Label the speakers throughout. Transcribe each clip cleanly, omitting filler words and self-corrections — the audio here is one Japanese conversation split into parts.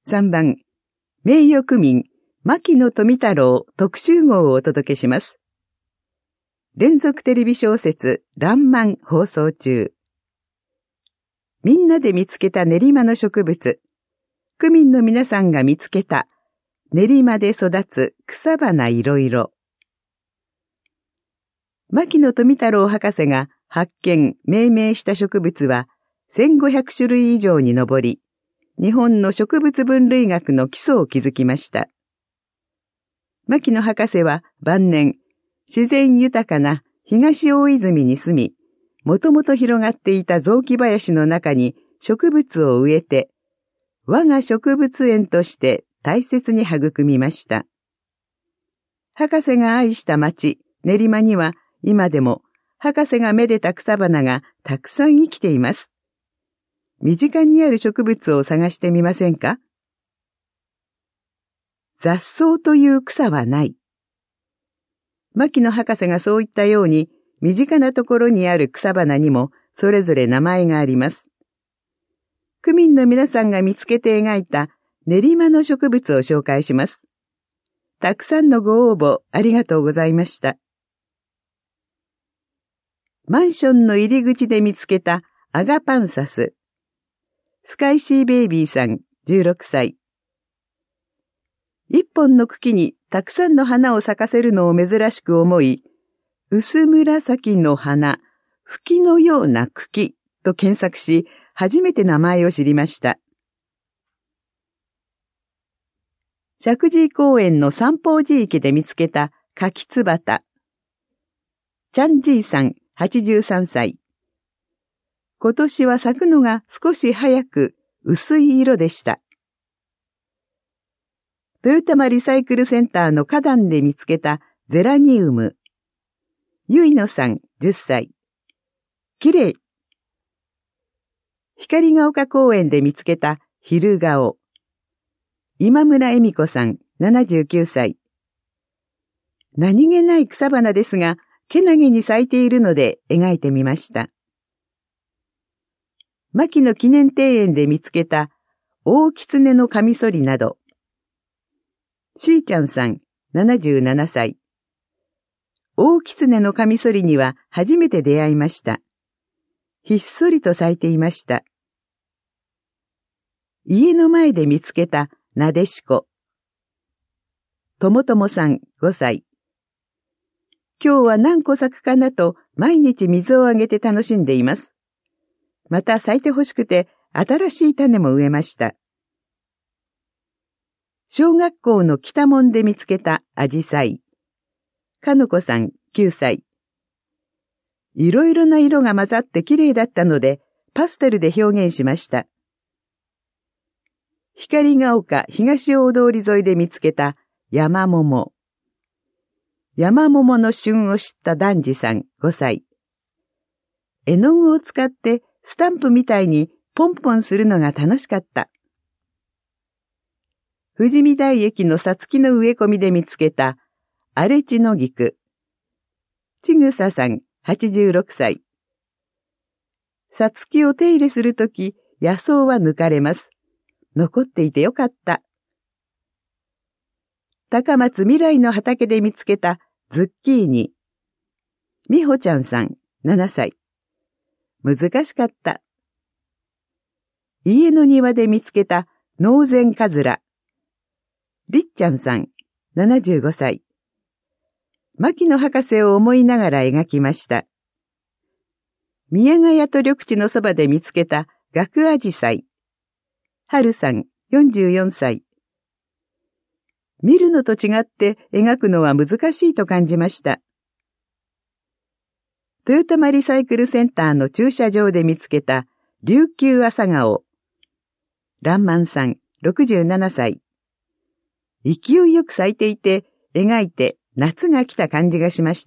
Speaker 1: 3番、名誉区民、牧野富太郎特集号をお届けします。連続テレビ小説、らんまん放送中。みんなで見つけた練馬の植物。区民の皆さんが見つけた練馬で育つ草花いろいろ。牧野富太郎博士が発見、命名した植物は1500種類以上に上り、日本の植物分類学の基礎を築きました。牧野博士は晩年、自然豊かな東大泉に住み、もともと広がっていた雑木林の中に植物を植えて、我が植物園として大切に育みました。博士が愛した町、練馬には今でも博士がめでた草花がたくさん生きています。身近にある植物を探してみませんか？雑草という草はない。牧野博士がそう言ったように、身近なところにある草花にもそれぞれ名前があります。区民の皆さんが見つけて描いた練馬の植物を紹介します。たくさんのご応募ありがとうございました。マンションの入り口で見つけたアガパンサス。スカイシーベイビーさん16歳。一本の茎にたくさんの花を咲かせるのを珍しく思い、薄紫の花、吹きのような茎と検索し、初めて名前を知りました。石神井公園の三宝寺池で見つけた柿つばた。チャンジーさん83歳。今年は咲くのが少し早く薄い色でした。豊玉リサイクルセンターの花壇で見つけたゼラニウム。ゆいのさん10歳。きれい。光が丘公園で見つけた昼顔。今村恵美子さん79歳。何気ない草花ですが、けなげに咲いているので描いてみました。牧野記念庭園で見つけた大狐のカミソリなど。しーちゃんさん77歳。大狐のカミソリには初めて出会いました。ひっそりと咲いていました。家の前で見つけたなでしこ。ともともさん5歳。今日は何個咲くかなと毎日水をあげて楽しんでいます。また咲いてほしくて新しい種も植えました。小学校の北門で見つけたアジサイ。かのこさん9歳。いろいろな色が混ざって綺麗だったのでパステルで表現しました。光が丘東大通り沿いで見つけた山桃。山桃の旬を知った男児さん5歳。絵の具を使ってスタンプみたいにポンポンするのが楽しかった。富士見台駅のさつきの植え込みで見つけた荒地の菊。ちぐささん86歳。さつきを手入れするとき野草は抜かれます。残っていてよかった。高松未来の畑で見つけたズッキーニ。みほちゃんさん7歳。難しかった。家の庭で見つけたノウゼンカズラ。りっちゃんさん75歳。牧野博士を思いながら描きました。宮ヶ谷と緑地のそばで見つけたガクアジサイ。はるさん44歳。見るのと違って描くのは難しいと感じました。豊玉リサイクルセンターの駐車場で見つけた琉球朝顔。らんまんさん67歳。勢いよく咲いていて描いて夏が来た感じがしました。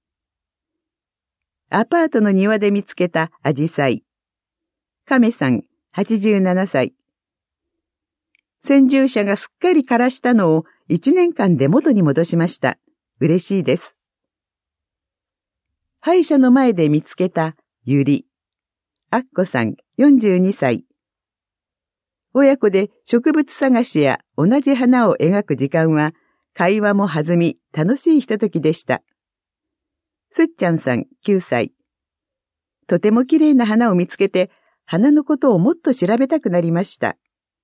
Speaker 1: アパートの庭で見つけたアジサイ。亀さん87歳。先住者がすっかり枯らしたのを1年間で元に戻しました。嬉しいです。歯医者の前で見つけたユリ。アッコさん42歳。 親子で植物探しや同じ花を描く時間は、会話も弾み、楽しいひとときでした。すっちゃんさん9歳。とても綺麗な花を見つけて、花のことをもっと調べたくなりました。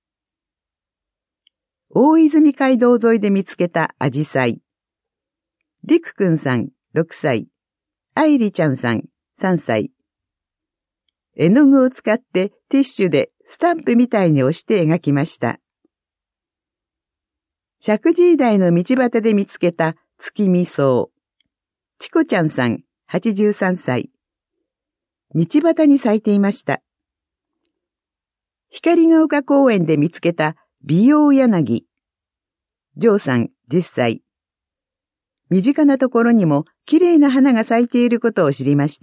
Speaker 1: 大泉街道沿いで見つけたアジサイ。りくくんさん6歳。あいりちゃんさん3歳。絵の具を使ってティッシュでスタンプみたいに押して描きました。石神井台の道端で見つけた月見草。チコちゃんさん83歳。道端に咲いていました。光が丘公園で見つけた美容柳。ジョーさん10歳。身近なところにも綺麗な花が咲いていることを知りました。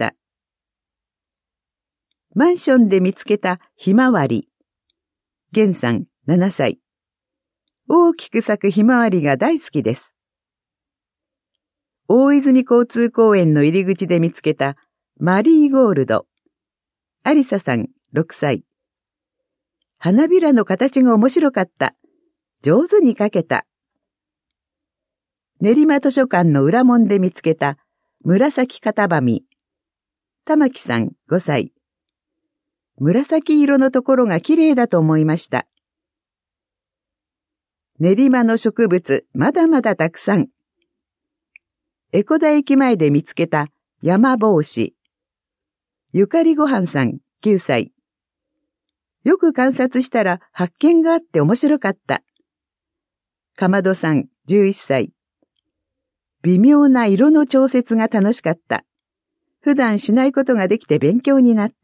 Speaker 1: マンションで見つけたひまわり。ゲンさん7歳。大きく咲くひまわりが大好きです。大泉交通公園の入り口で見つけたマリーゴールド。アリサさん6歳。花びらの形が面白かった。上手に描けた。練馬図書館の裏門で見つけた紫片喰。玉木さん5歳。紫色のところが綺麗だと思いました。練馬の植物、まだまだたくさん。江古田駅前で見つけた山帽子。ゆかりごはんさん9歳。よく観察したら発見があって面白かった。かまどさん11歳。微妙な色の調節が楽しかった。普段しないことができて勉強になった。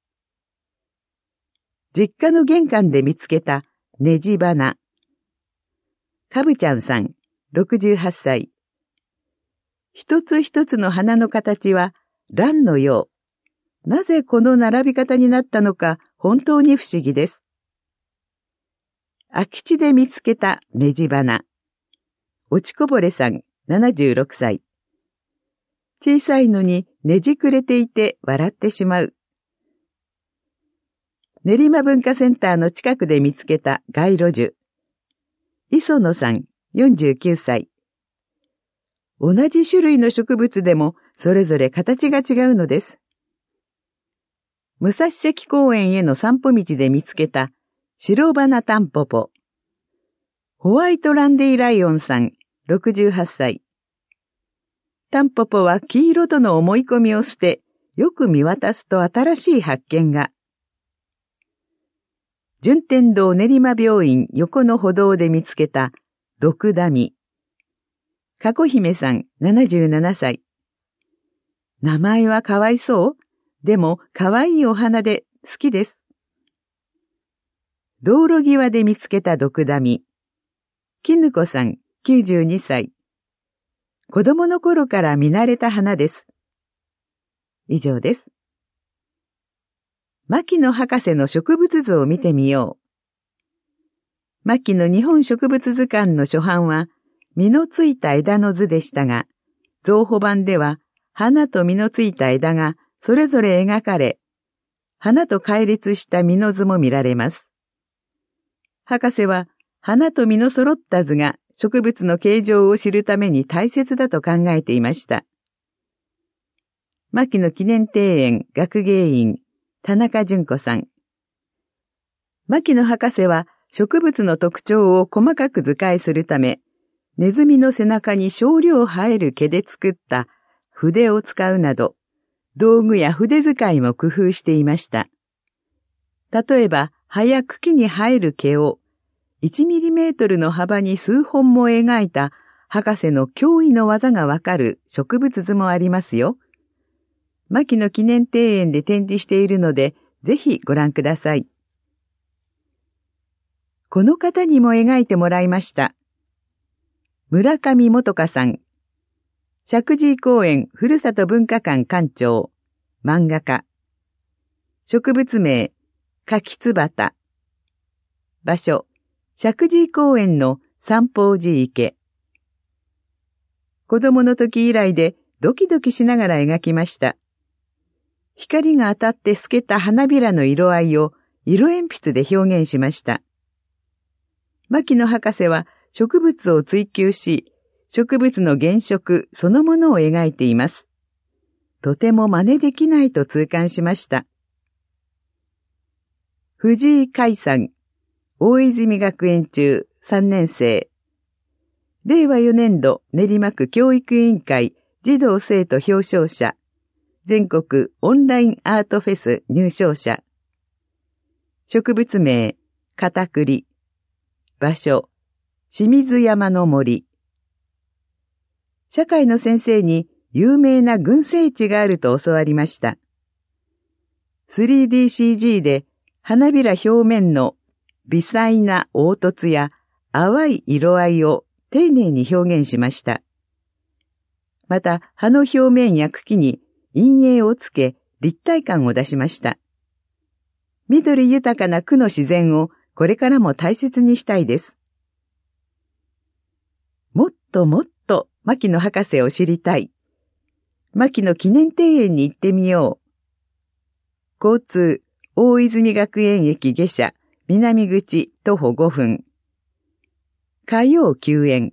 Speaker 1: 実家の玄関で見つけたネジ花。かぶちゃんさん68歳。一つ一つの花の形は蘭のよう。なぜこの並び方になったのか本当に不思議です。空き地で見つけたネジ花。落ちこぼれさん76歳。小さいのにねじくれていて笑ってしまう。練馬文化センターの近くで見つけた街路樹。磯野さん49歳。同じ種類の植物でもそれぞれ形が違うのです。武蔵関公園への散歩道で見つけた白花タンポポ。ホワイトランディライオンさん68歳。タンポポは黄色との思い込みを捨て、よく見渡すと新しい発見が。順天堂練馬病院横の歩道で見つけたドクダミ。かこひめさん77歳。名前はかわいそう。でもかわいいお花で好きです。道路際で見つけたドクダミ。きぬこさん92歳。子供の頃から見慣れた花です。以上です。牧野博士の植物図を見てみよう。牧野日本植物図鑑の初版は、実のついた枝の図でしたが、増補版では、花と実のついた枝がそれぞれ描かれ、花と乖立した実の図も見られます。博士は、花と実の揃った図が植物の形状を知るために大切だと考えていました。牧野記念庭園学芸員田中純子さん。牧野博士は植物の特徴を細かく図解するため、ネズミの背中に少量生える毛で作った筆を使うなど、道具や筆使いも工夫していました。例えば、葉や茎に生える毛を1ミリメートルの幅に数本も描いた博士の驚異の技がわかる植物図もありますよ。牧野記念庭園で展示しているので、ぜひご覧ください。この方にも描いてもらいました。村上元香さん。石神井公園ふるさと文化館館長、漫画家。植物名、柿つばた。場所、石神井公園の三宝寺池。子供の時以来でドキドキしながら描きました。光が当たって透けた花びらの色合いを色鉛筆で表現しました。牧野博士は植物を追求し、植物の原色そのものを描いています。とても真似できないと痛感しました。藤井海さん、大泉学園中3年生。令和4年度練馬区教育委員会児童生徒表彰者。全国オンラインアートフェス入賞者。植物名、片栗。場所、清水山の森。社会の先生に有名な群生地があると教わりました。3DCG で花びら表面の微細な凹凸や淡い色合いを丁寧に表現しました。また、葉の表面や茎に陰影をつけ立体感を出しました。緑豊かな区の自然をこれからも大切にしたいです。もっともっと牧野博士を知りたい。牧野記念庭園に行ってみよう。交通、大泉学園駅下車、南口徒歩5分。火曜休園。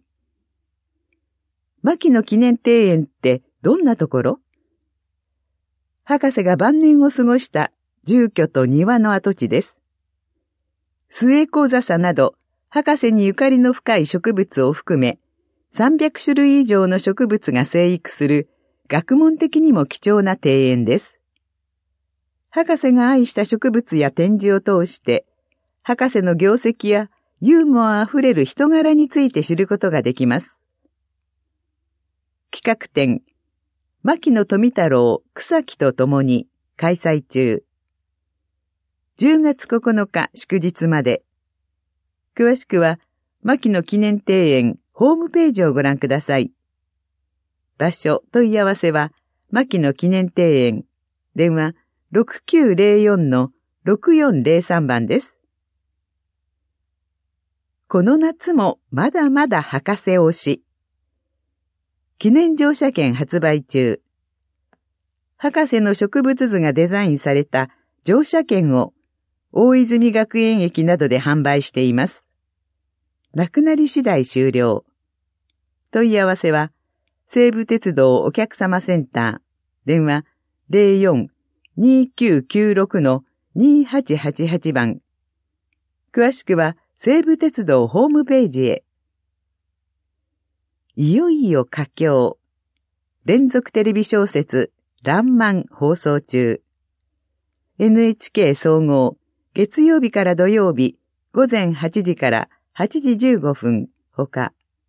Speaker 1: 牧野記念庭園ってどんなところ？博士が晩年を過ごした住居と庭の跡地です。末小笹など、博士にゆかりの深い植物を含め、300種類以上の植物が生育する学問的にも貴重な庭園です。博士が愛した植物や展示を通して、博士の業績やユーモアあふれる人柄について知ることができます。企画展、牧野富太郎草木と共に開催中。10月9日祝日まで。詳しくは、牧野記念庭園ホームページをご覧ください。場所問い合わせは、牧野記念庭園、電話 6904-6403 番です。この夏もまだまだ博士推し。記念乗車券発売中。博士の植物図がデザインされた乗車券を大泉学園駅などで販売しています。なくなり次第終了。問い合わせは、西武鉄道お客様センター、電話 04-2996-2888 番。詳しくは、西武鉄道ホームページへ。いよいよ佳境。連続テレビ小説、らんまん放送中。NHK 総合、月曜日から土曜日、午前8時から8時15分、ほか。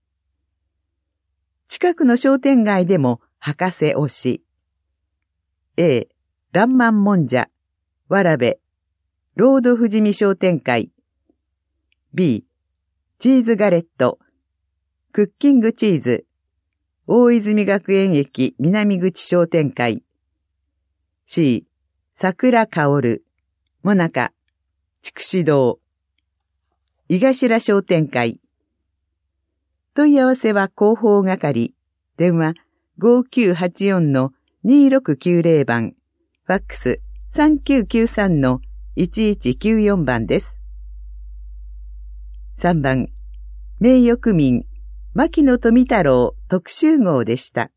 Speaker 1: 近くの商店街でも博士推し。A、らんまんもんじゃ、わらべ、ロード富士見商店会。B、チーズガレット、クッキングチーズ、大泉学園駅南口商店会。C、桜香る、もなか、筑紫堂、井頭商店会。問い合わせは広報係、電話 5984-2690 番、ファックス 3993-1194 番です。3番、名誉区民、牧野富太郎特集号でした。